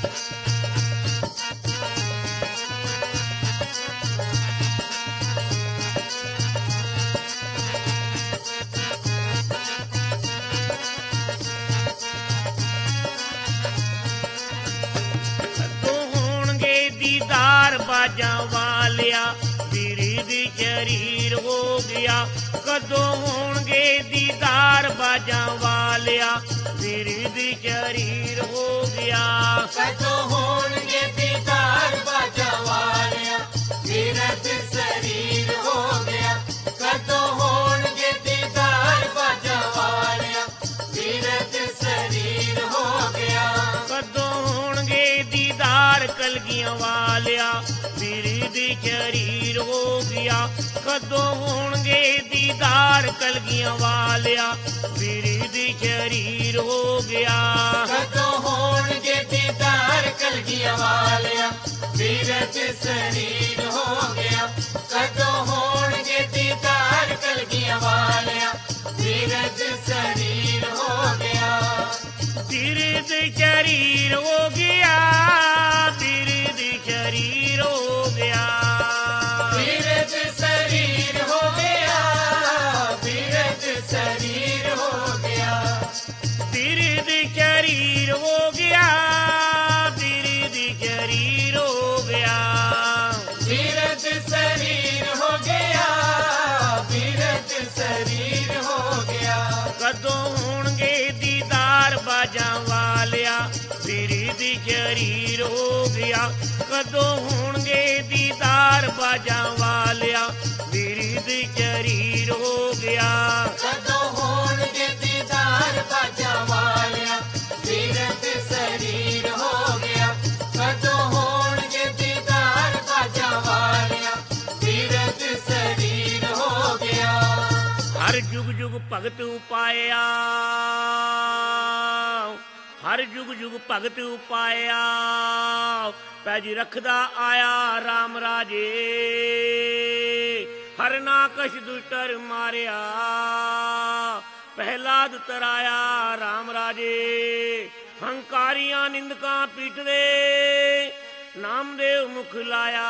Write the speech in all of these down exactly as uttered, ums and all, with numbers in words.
ਬਾਜਾਂ ਵਾਲਿਆ ਬਿਰਦ ਸ਼ਰੀਰ ਹੋ ਗਿਆ। ਕਦੋਂ ਹੋਣਗੇ ਦੀਦਾਰ ਬਾਜਾਂ ਵਾਲਿਆ ਬਿਰਦ ਸ਼ਰੀਰ ਹੋ ਗਿਆ। ਕਦੋਂ ਹੋਣਗੇ ਦੀਦਾਰ ਬਾਜਾਂ ਵਾਲਿਆ ਬਿਰਦ ਸ਼ਰੀਰ ਹੋ ਗਿਆ। ਕਦੋਂ ਹੋਣਗੇ ਦੀਦਾਰ ਬਾਜਾਂ ਵਾਲਿਆ ਬਿਰਦ ਸ਼ਰੀਰ ਹੋ ਗਿਆ। ਕਦੋਂ ਹੋਣਗੇ ਦੀਦਾਰ ਕਲਗੀਆਂ ਵਾਲਿਆ ਬਿਰਦ ਸ਼ਰੀਰ ਹੋ ਗਿਆ। ਕਦੋਂ ਹੋਣਗੇ ਦੀਦਾਰ ਕਲਗੀਆਂ ਵਾਲਿਆ ਬਿਰਦ ਸ਼ਰੀਰ ਹੋ ਗਿਆ। ਕਦੋਂ ਹੋਣਗੇ ਦੀਦਾਰ ਕਲਗੀਆਂ ਵਾਲਿਆ ਬਿਰਦ ਸ਼ਰੀਰ ਹੋ ਗਿਆ। ਕਦੋਂ ਹੋਣਗੇ ਦੀਦਾਰ ਕਲਗੀਆਂ ਵਾਲਿਆ ਬਿਰਦ ਸ਼ਰੀਰ ਹੋ ਗਿਆ। ਬਿਰਦ ਸ਼ਰੀਰ ਹੋ ਗਿਆ। ਬਿਰਦ ਸ਼ਰੀਰ ਹੋ ਗਿਆ। ਬਿਰਦ ਸ਼ਰੀਰ ਹੋ ਗਿਆ। ਬਿਰਦ ਸ਼ਰੀਰ ਹੋ ਗਿਆ। ਬਿਰਦ ਸ਼ਰੀਰ ਹੋ ਗਿਆ। ਬਿਰਦ ਸ਼ਰੀਰ ਹੋ ਗਿਆ। ਬਿਰਦ ਸ਼ਰੀਰ ਹੋ ਗਿਆ। ਬਿਰਦ ਸ਼ਰੀਰ ਹੋ ਗਿਆ। ਕਦੋਂ ਹੋਣਗੇ ਦੀਦਾਰ ਬਾਜਾਂ ਵਾਲਿਆ ਬਿਰਦ ਸ਼ਰੀਰ ਹੋ ਗਿਆ। ਕਦੋਂ ਹੋਣਗੇ ਦੀਦਾਰ ਬਾਜਾਂ ਵਾਲਿਆ ਬਿਰਦ ਸ਼ਰੀਰ ਹੋ ਗਿਆ। ਕਦੋਂ ਹੋਣਗੇ ਦੀਦਾਰ ਬਾਜਾਂ ਵਾਲਿਆ ਬਿਰਦ ਸ਼ਰੀਰ ਹੋ ਗਿਆ। ਕਦੋਂ ਹੋਣਗੇ ਦੀਦਾਰ ਬਾਜਾਂ ਵਾਲਿਆ ਬਿਰਦ ਸ਼ਰੀਰ ਹੋ ਗਿਆ। ਹਰ ਜੁਗ ਜੁਗ ਭਗਤ ਉਪਾਇਆ। ਹਰ ਜੁਗ ਜੁਗ ਭਗਤ ਉਪਾਇਆ। ਪੈਜ ਰੱਖਦਾ ਆਇਆ ਰਾਮ ਰਾਜੇ। ਹਰ ਨਾਕਸ਼ ਦੁਸ਼ਟਰ ਮਾਰਿਆ। ਪਹਿਲਾਦ ਤਰਾਇਆ ਰਾਮ ਰਾਜੇ। ਹੰਕਾਰੀਆਂ ਨਿੰਦਕਾਂ ਪੀਟਦੇ ਨਾਮਦੇਵ ਮੁਖ ਲਾਇਆ।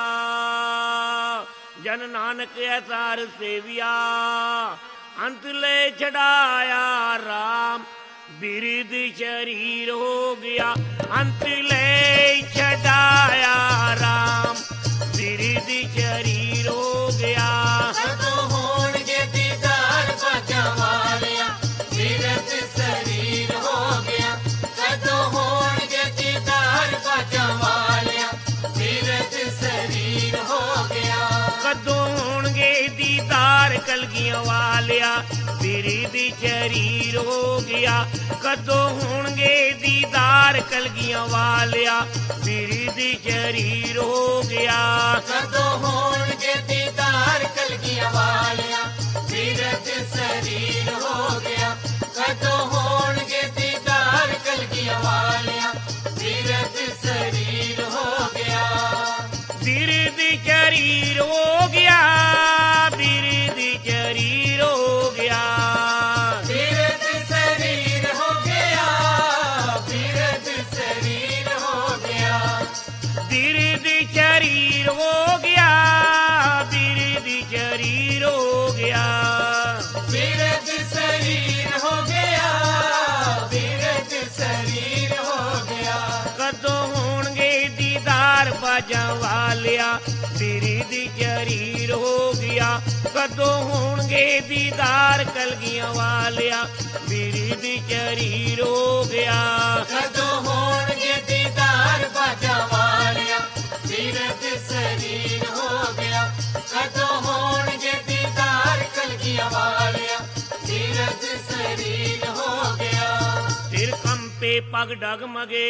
ਜਨ ਨਾਨਕ ਐਸਾਰ ਸੇਵਿਆ। ਅੰਤ ਲੈ ਛਡਾਇਆ ਰਾਮ ਬਿਰਦ ਸ਼ਰੀਰ ਹੋ ਗਿਆ। ਅੰਤ ਲੈ ਛਡਾਇਆ ਰਾਮ ਬਿਰਦ ਸ਼ਰੀਰ ਹੋ ਗਿਆ। ਕਦੋਂ ਹੋਣਗੇ ਦੀਦਾਰ ਬਾਜਾਂ ਵਾਲਿਆ ਬਿਰਦ ਸ਼ਰੀਰ ਹੋ ਗਿਆ। ਕਦੋਂ ਹੋਣਗੇ ਦੀਦਾਰ ਬਾਜਾਂ ਵਾਲਿਆ ਬਿਰਦ ਸ਼ਰੀਰ ਹੋ ਗਿਆ। ਕਦੋਂ ਹੋਣਗੇ ਦੀਦਾਰ ਕਲਗੀਆਂ ਵਾਲਿਆ ਬਿਰਦ ਸ਼ਰੀਰ ਹੋ ਗਿਆ। ਕਦੋਂ ਹੋਣਗੇ ਦੀਦਾਰ ਕਲਗੀਆਂ ਵਾਲਿਆ ਬਿਰਦ ਸ਼ਰੀਰ ਹੋ ਗਿਆ। ਕਦੋਂ ਹੋਣਗੇ ਦੀਦਾਰ ਕਲਗੀਆਂ ਵਾਲਿਆ ਬਿਰਦ ਸ਼ਰੀਰ ਹੋ ਗਿਆ। ਕਦੋਂ ਹੋਣਗੇ ਦੀਦਾਰ ਕਲਗੀਆਂ ਵਾਲਿਆ ਬਿਰਦ ਸ਼ਰੀਰ ਹੋ ਗਿਆ। ਬਿਰਦ ਸ਼ਰੀਰ ਹੋ ਗਿਆ। ਬਿਰਦ ਸ਼ਰੀਰ ਹੋ ਗਿਆ। ਬਿਰਦ ਸ਼ਰੀਰ ਹੋ ਗਿਆ। ਬਿਰਦ ਸ਼ਰੀਰ ਹੋ ਗਿਆ। ਬਿਰਦ ਸ਼ਰੀਰ ਹੋ ਗਿਆ। ਬਿਰਦ ਸ਼ਰੀਰ ਹੋ ਗਿਆ। ਬਿਰਦ ਸ਼ਰੀਰ ਹੋ ਗਿਆ। ਬਿਰਦ ਸ਼ਰੀਰ ਹੋ ਗਿਆ। ਕਦੋਂ ਹੋਣਗੇ ਦੀਦਾਰ ਬਾਜਾਂ ਵਾਲਿਆ ਬਿਰਦ ਸ਼ਰੀਰ ਹੋ ਗਿਆ। ਕਦੋਂ ਹੋਣਗੇ ਦੀਦਾਰ ਕਲਗੀਆਂ ਵਾਲਿਆ ਬਿਰਦ ਸ਼ਰੀਰ ਹੋ ਗਿਆ। ਕਦੋਂ ਹੋਣਗੇ ਦੀਦਾਰ ਬਾਜਾਂ ਵਾਲਿਆ ਬਿਰਦ ਸ਼ਰੀਰ ਹੋ ਗਿਆ। ਕਦੋਂ ਹੋਣਗੇ ਦੀਦਾਰ ਕਲਗੀਆਂ ਵਾਲਿਆ ਬਿਰਦ ਸ਼ਰੀਰ ਹੋ ਗਿਆ। ਸਿਰ ਕੰਪੇ ਪਗ ਡਗਮਗੇ।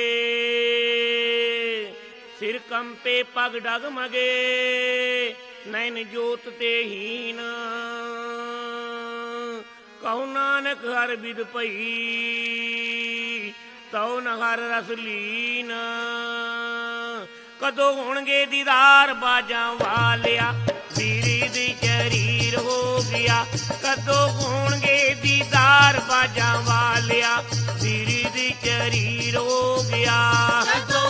ਸਿਰ ਕੰਪੇ ਪਗ ਡਗਮਗੇ। ਨੈਣ ਜੋਤ ਤੇ ਹੀਨ। ਕਹੂ ਨਾਨਕ ਹਰ ਬਿਦ ਭਈ ਤਉ ਨ ਹਰ ਰਸ ਲੀਨ। ਕਦੋਂ ਹੋਣਗੇ ਦੀਦਾਰ ਬਾਜਾਂ ਵਾਲਿਆ ਬਿਰਦ ਸ਼ਰੀਰ ਹੋ ਗਿਆ। ਕਦੋਂ ਹੋਣਗੇ ਦੀਦਾਰ ਬਾਜਾਂ ਵਾਲਿਆ ਬਿਰਦ ਸ਼ਰੀਰ ਹੋ ਗਿਆ। ਕਦੋਂ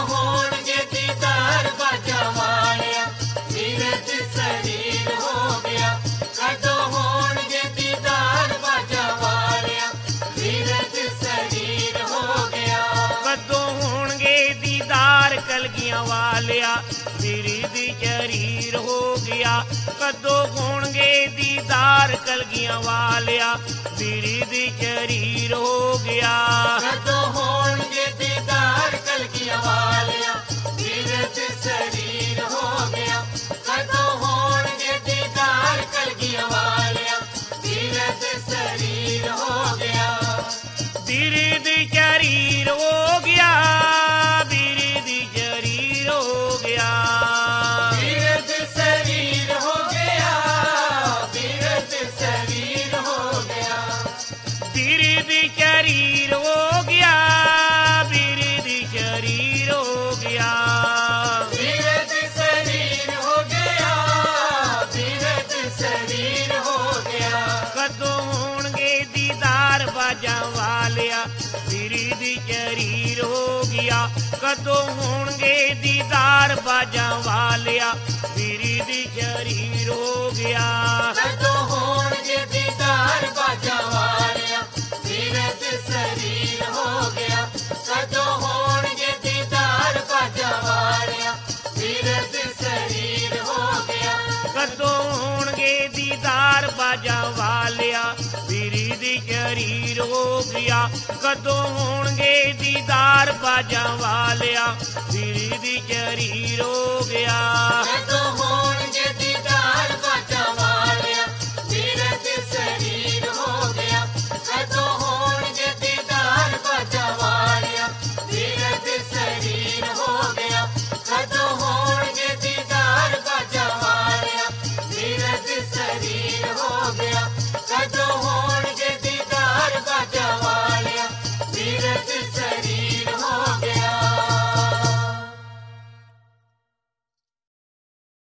ਕਲਗੀਆਂ ਵਾਲਿਆ ਵੀਰੀ ਦੀ ਸ਼ਰੀਰ ਹੋ ਗਿਆ ਕਦੋਂ ਹੋਣਗੇ ਦੀਦਾਰ ਕਲਗੀਆਂ ਵਾਲਿਆ ਵੀਰੀ ਦੀ ਸ਼ਰੀਰ ਹੋ ਗਿਆ ਕਦੋਂ ਹੋਣਗੇ ਦੀਦਾਰ ਕਲਗੀਆਂ ਵਾਲਿਆ ਵੀਰ ਦੇ ਸਰੀਰ ਹੋ ਗਿਆ ਕਦੋਂ ਹੋਣਗੇ ਦੀਦਾਰ ਕਲਗੀਆਂ ਵਾਲਿਆ ਵੀਰ ਦੇ ਸਰੀਰ ਹੋ ਗਿਆ ਵੀਰੀ ਦੀ ਸ਼ਰੀਰ ਹੋ ਗਿਆ ਵੀਰੀ ਦੀ ਸ਼ਰੀਰ ਹੋ ਗਿਆ ਵੀਰ ਦੇ ਸਰੀਰ ਹੋ ਗਿਆ ਵੀਰ ਦੇ ਸਰੀਰ ਹੋ ਗਿਆ ਵੀਰੀ ਦੀ ਸ਼ਰੀਰ ਹੋ ਗਿਆ ਵੀਰੀ ਦੀ ਸ਼ਰੀਰ ਹੋ ਗਿਆ ਵੀਰ ਦੇ ਸਰੀਰ ਹੋ ਗਿਆ ਵੀਰ ਦੇ ਸਰੀਰ ਹੋ ਗਿਆ ਕਦੋਂ ਹੋਣਗੇ ਦੀਦਾਰ ਬਾਜਾਂ ਵਾਲਿਆ ਵੀਰੀ ਦੀ ਸ਼ਰੀਰ ਹੋ ਗਿਆ ਕਦੋਂ ਹੋਣਗੇ ਦੀਦਾਰ ਬਾਜਾਂ ਵਾਲਿਆ ਵੀਰੀ ਦੀ ਸ਼ਰੀਰ ਹੋ ਗਿਆ ਕਦੋਂ ਹੋਣਗੇ ਦੀਦਾਰ ਬਾਜਾਂ ਵਾਲਿਆ ਵੀਰ ਦੇ ਸਰੀਰ ਹੋ ਗਿਆ ਕਦੋਂ ਹੋਣਗੇ ਦੀਦਾਰ ਬਾਜਾਂ ਵਾਲਿਆ ਵੀਰ ਦੇ ਸਰੀਰ ਹੋ ਗਿਆ ਕਦੋਂ ਹੋਣਗੇ ਦੀਦਾਰ ਬਾਜਾਂ ਵਾਲਿਆ ਵੀਰੀ ਦੀ ਸ਼ਰੀਰ ਹੋ ਗਿਆ ਕਦੋਂ ਹੋਣਗੇ ਦੀਦਾਰ ਬਾਜਾਂ ਵਾਲਿਆ ਵੀਰੀ ਦੀ ਸ਼ਰੀਰ ਹੋ ਗਿਆ ਕਦੋਂ ਹੋਣ